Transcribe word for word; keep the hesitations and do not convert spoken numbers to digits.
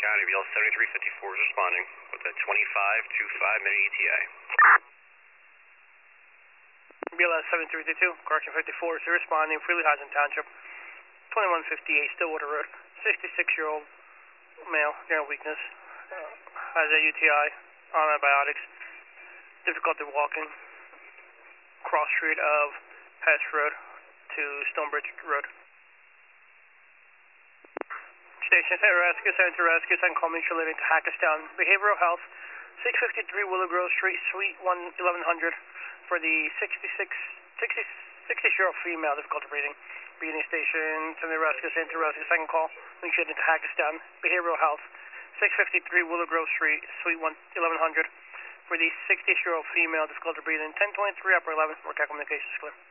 County, B L seventy-three fifty-four is responding with a twenty-five twenty-five minute E T A. B L S seventy-three fifty-two, correction fifty-four is responding, Freely Housing Township, twenty-one fifty-eight Stillwater Road, sixty-six-year-old male, general weakness, uh, has a U T I, on antibiotics, difficulty walking, cross street of Hess Road to Stonebridge Road. Station Center Rescue, Center Rescue, send call me relating to Hackettstown Behavioral Health, six fifty-three Willow Grove Street, Suite eleven hundred, for the sixty-six, sixty, sixty-year-old female, difficulty breathing. Breathing station, Center Rescue, Center Rescue, second call, me relating to Hackettstown Behavioral Health, six fifty-three Willow Grove Street, Suite eleven hundred, for the sixty-year-old female, difficulty breathing. ten twenty-three, upper eleven, work out communications clear.